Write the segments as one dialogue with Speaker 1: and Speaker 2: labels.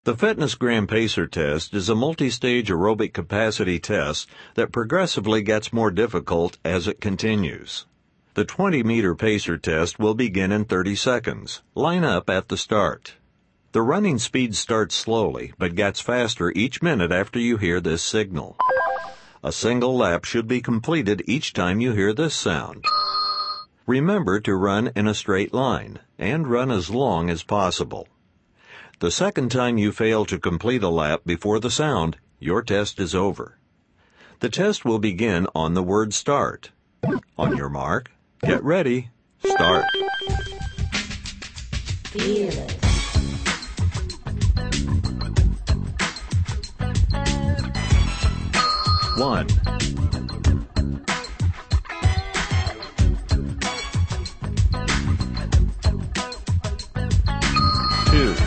Speaker 1: The FitnessGram Pacer test is a multi-stage aerobic capacity test that progressively gets more difficult as it continues. The 20-meter pacer test will begin in 30 seconds. Line up at the start. The running speed starts slowly, but gets faster each minute after you hear this signal. A single lap should be completed each time you hear this sound. Remember to run in a straight line, and run as long as possible. The second time you fail to complete a lap before the sound, your test is over. The test will begin on the word start. On your mark, get ready, start.
Speaker 2: Feel it.
Speaker 1: One, two,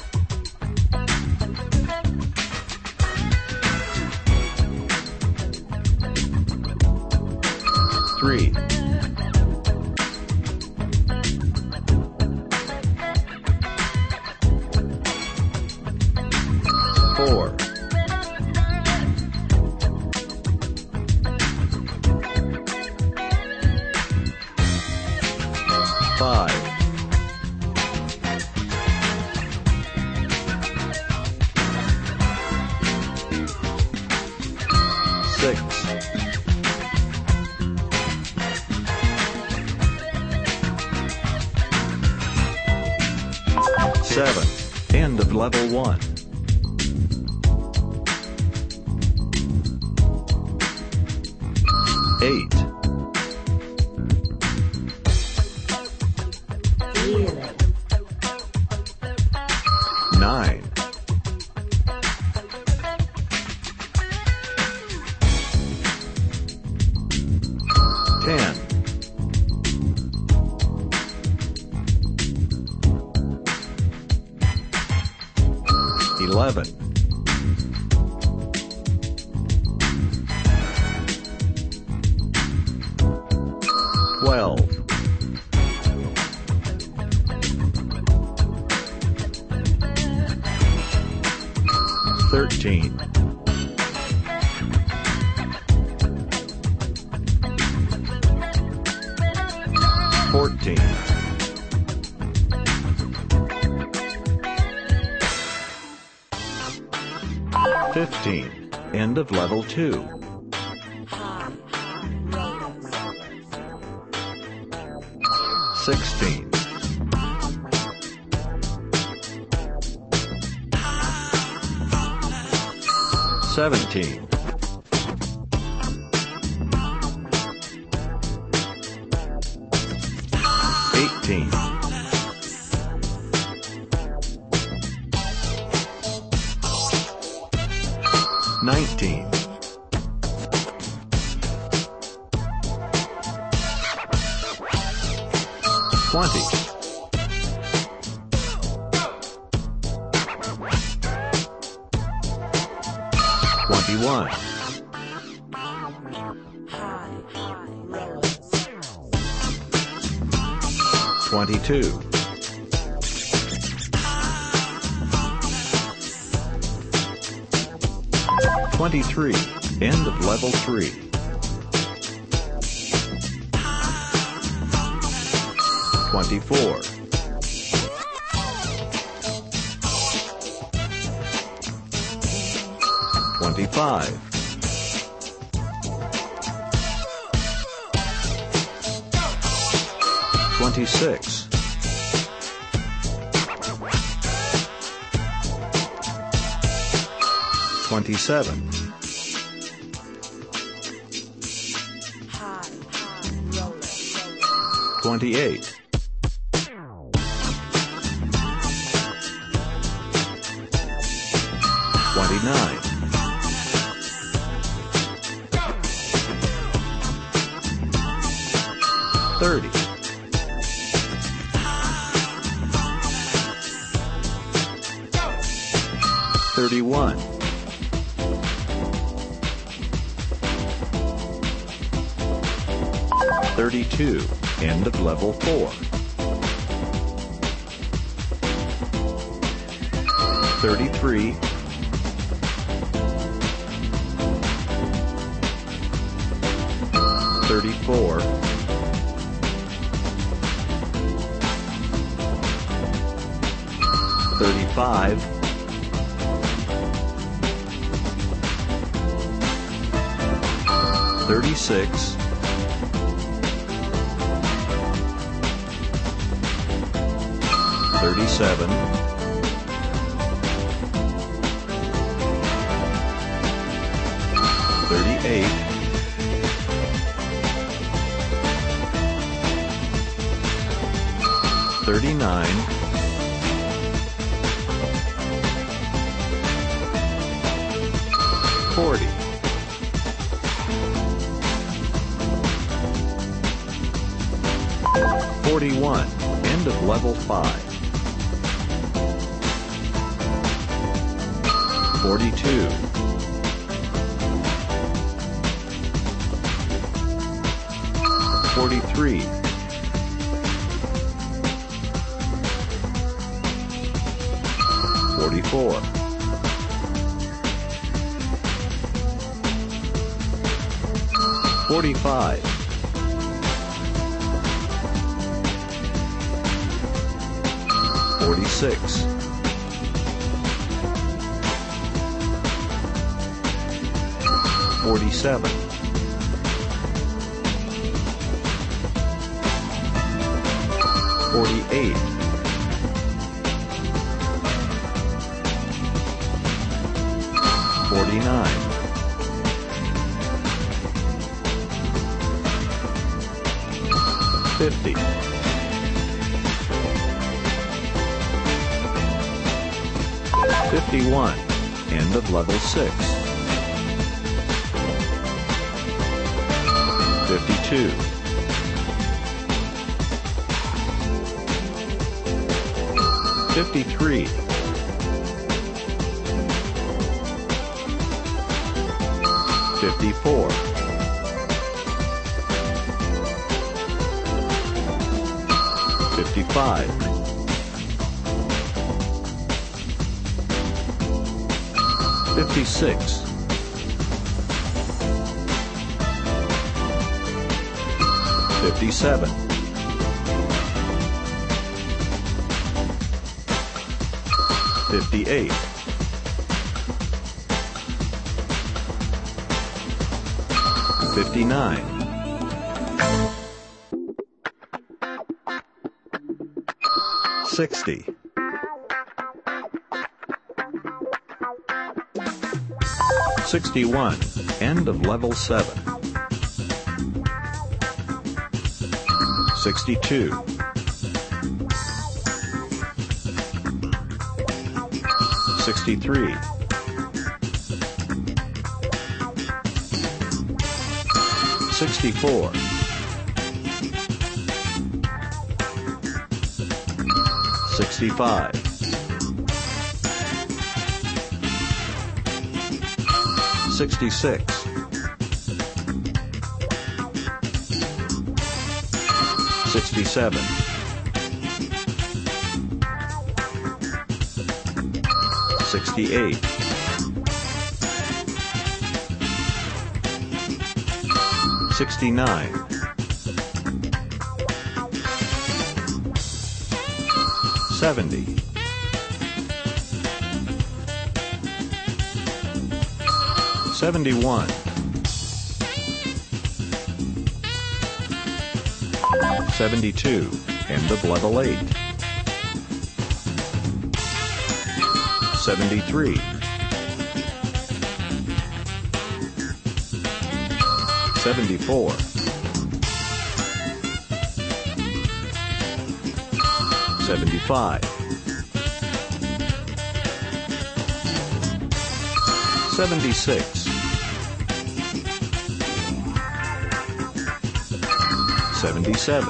Speaker 1: three, four, five, six, seven. End of level 1. 8,
Speaker 2: Feel it.
Speaker 1: 9, 10, 11, 12, 13, 14, 15. End of level 2. 16, 17, 18, 19, 20, 21, 22, 23. End of level 3. 24, 25, 26, 27, 28, 29, 30, 31, 32. End of level 4. 33, 34, 35, 36, 37, 38, 39, 40, 41, end of level 5. 42, 43, 44, 45, 46, 47, 48, 49, 50, 51, end of level 6. 52, 53, 54, 55, 56, 57, 58, 59, 60, 61, end of level 7. 62, 63, 64, 65, 66, 67, 68, 69, 70, 71, 72, end of level 8. 73, 74, 75, 76, 77,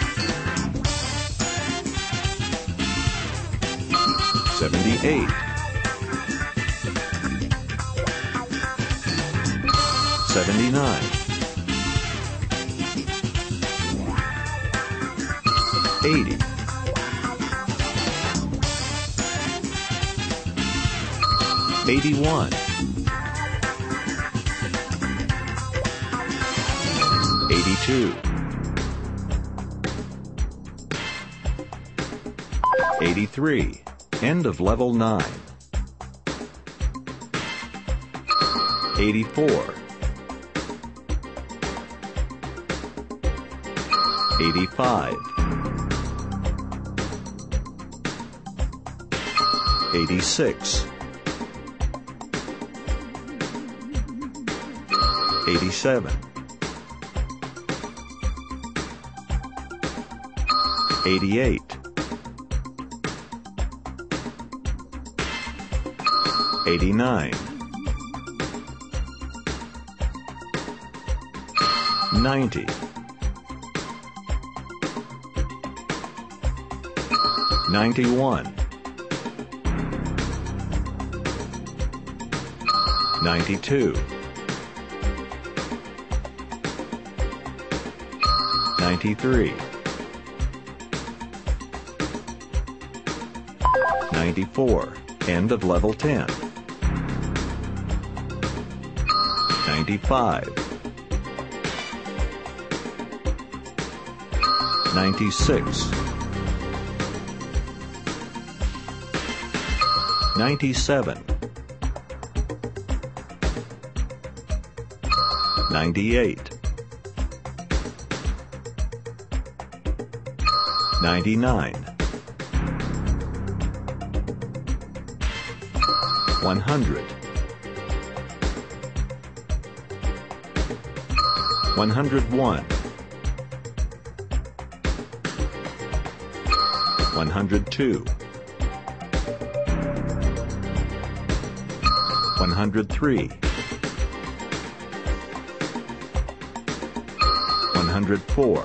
Speaker 1: 78, 79, 80, 81, 82, 83, end of level 9, 84, 85, 86, 87, 88, 89, 90, 91, 92, 93, 94, end of level 10, 95, 96, 97, 98, 99, 100, 101, 102, 103, 104,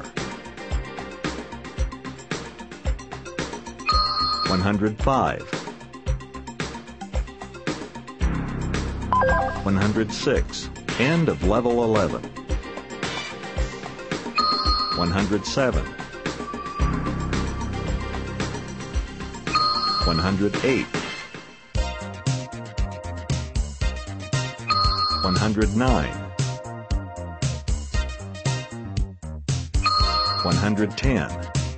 Speaker 1: 105, 106, end of level 11, 107, 108, 109, 110,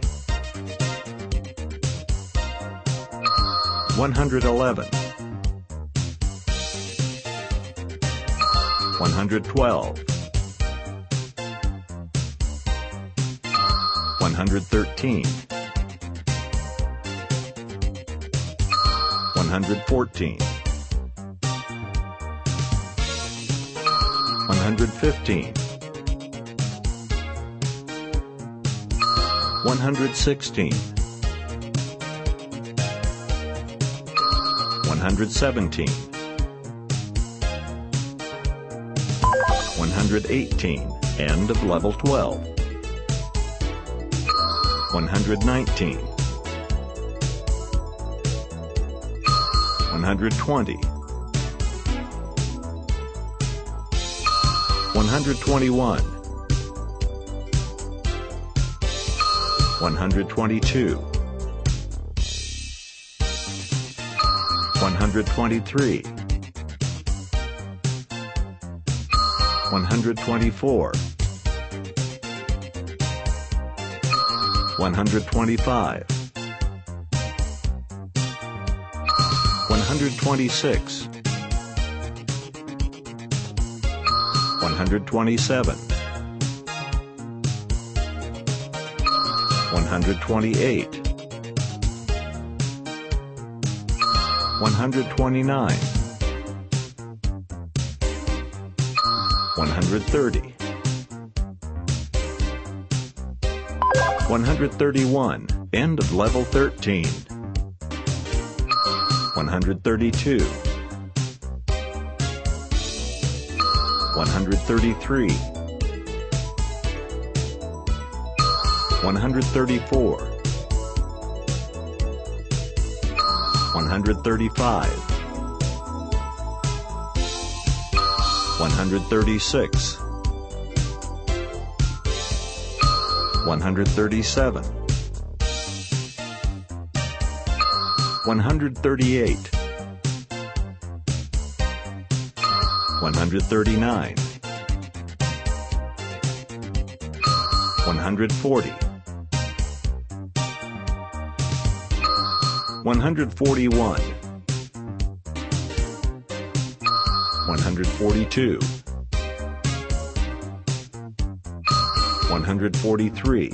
Speaker 1: 111, 112, 113, 114, 115, 116, 117, 118, end of level 12, 119, 120, 121, 122, 123, 124, 125, 126, 127, 128, 129, 130, 131, end of level 13, 132, 133, 134, 135, 136, 137, 138, 139, 140, 141, 142, 143,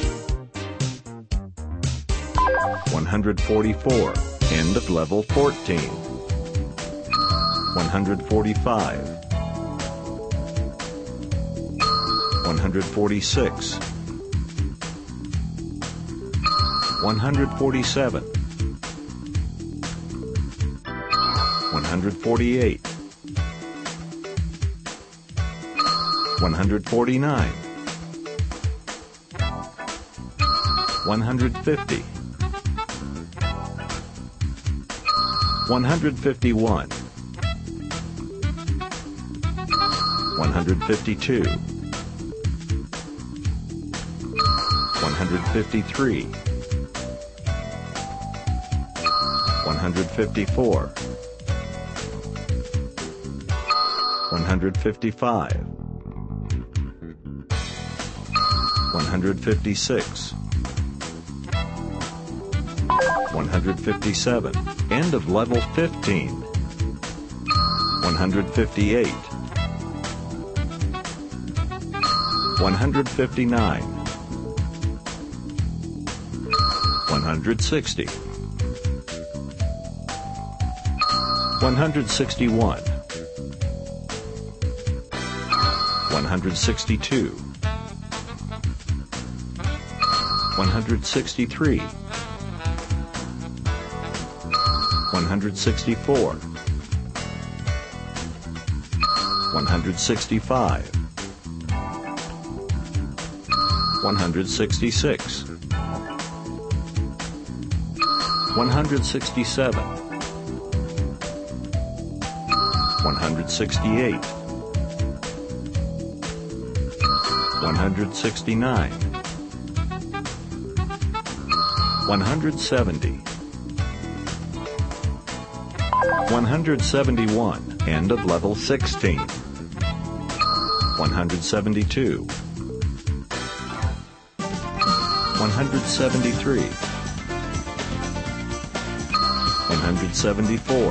Speaker 1: 144, end of level 14, 145, 146, 147, 148, 149, 150, 151, 152, 153, 154, 155, 156, 157, end of level 15, 158, 159, 160, 161, 162, 163, 164, 165, 166, 167, 168, 169, 170, 171, end of level 16, 172, 173, 174,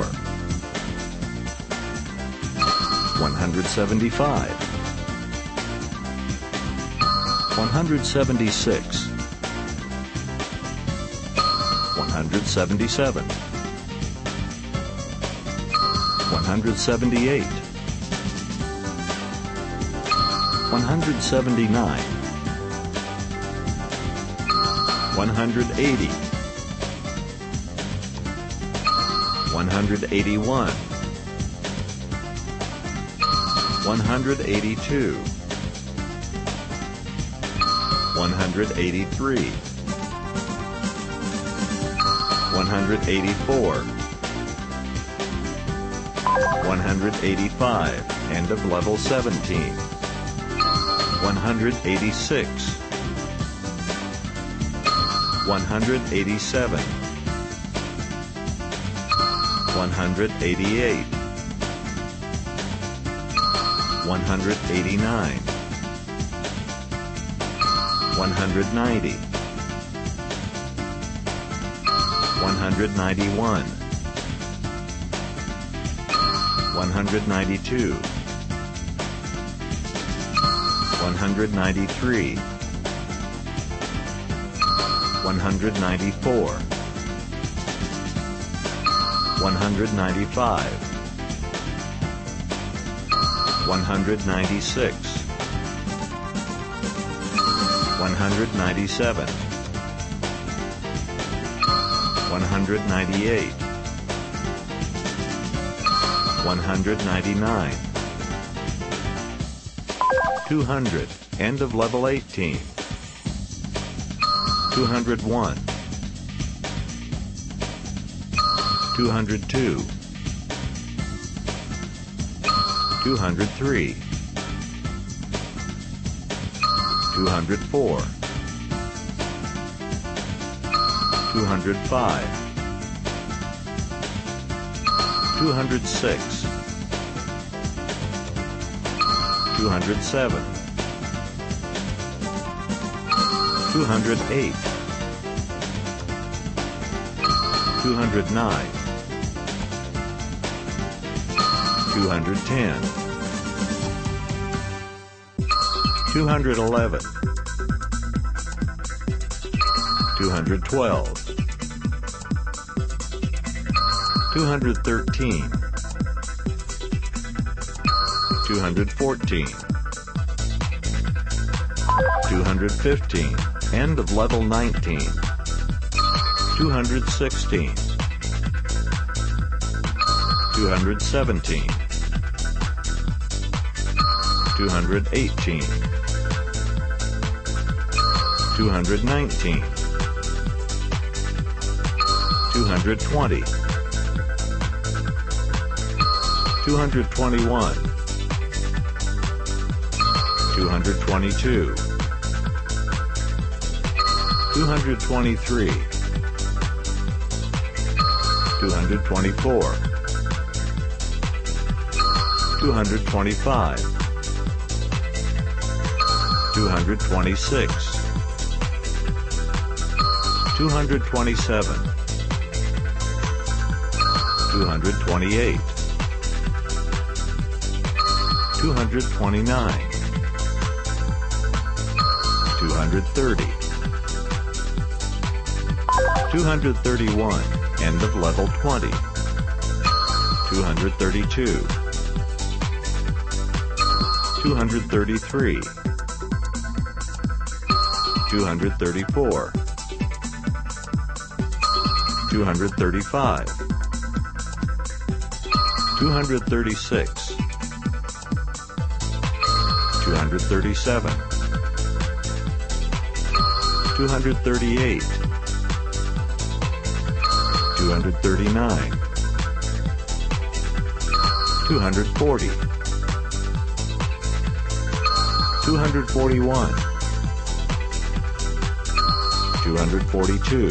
Speaker 1: 175, 176, 177, 178, 179, 180, 181, 182, 183, 184, 185, end of level 17, 186, 187, 188, 189, 190, 191, 192, 193, 194, 195, 196, 197, 198, 199, 200, end of level 18, 201, 202, 203, 204, 205, 206, 207, 208, 209, 210, 211, 212, 213, 214, 215, end of level 19, 216, 217, 218, 219, 220, 221, 222, 223, 224, 225, 226, 227, 228, 229, 230, 231, end of level 20, 232, 233, 234, 235, 236, 237, 238, 239, 240, 241, 242,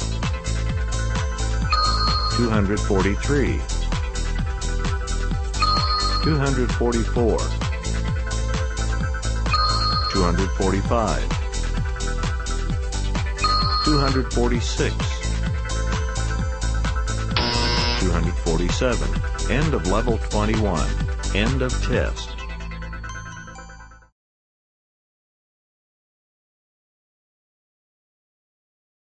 Speaker 1: 243, 244, 245, 246, 247, end of level 21, end of test.